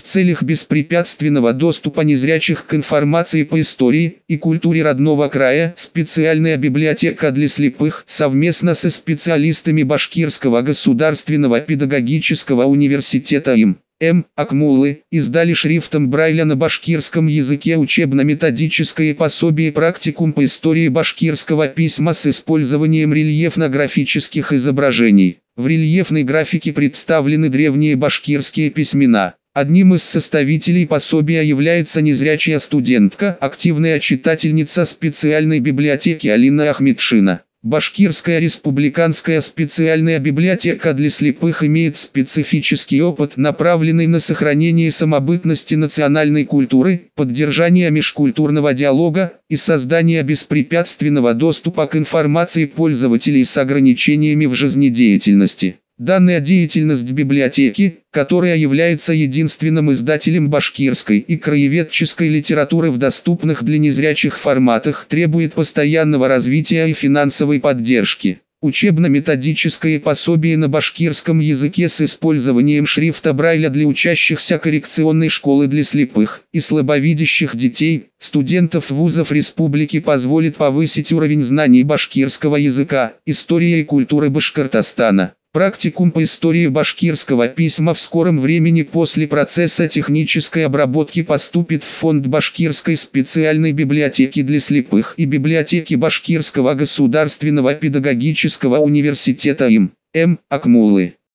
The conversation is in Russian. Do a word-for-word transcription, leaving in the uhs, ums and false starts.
целях беспрепятственного доступа незрячих к информации по истории и культуре родного края специальная библиотека для слепых совместно со специалистами Башкирского государственного педагогического университета им. М. Акмуллы издали шрифтом Брайля на башкирском языке учебно-методическое пособие «Практикум по истории башкирского письма» с использованием рельефно-графических изображений. В рельефной графике представлены древние башкирские письмена. Одним из составителей пособия является незрячая студентка, активная читательница специальной библиотеки Алина Ахмедшина. Башкирская республиканская специальная библиотека для слепых имеет специфический опыт, направленный на сохранение самобытности национальной культуры, поддержание межкультурного диалога и создание беспрепятственного доступа к информации пользователей с ограничениями в жизнедеятельности. Данная деятельность библиотеки, которая является единственным издателем башкирской и краеведческой литературы в доступных для незрячих форматах, требует постоянного развития и финансовой поддержки. Учебно-методическое пособие на башкирском языке с использованием шрифта Брайля для учащихся коррекционной школы для слепых и слабовидящих детей, студентов вузов республики позволит повысить уровень знаний башкирского языка, истории и культуры Башкортостана. Практикум по истории башкирского письма в скором времени после процесса технической обработки поступит в фонд Башкирской специальной библиотеки для слепых и библиотеки Башкирского государственного педагогического университета им. М. Акмуллы.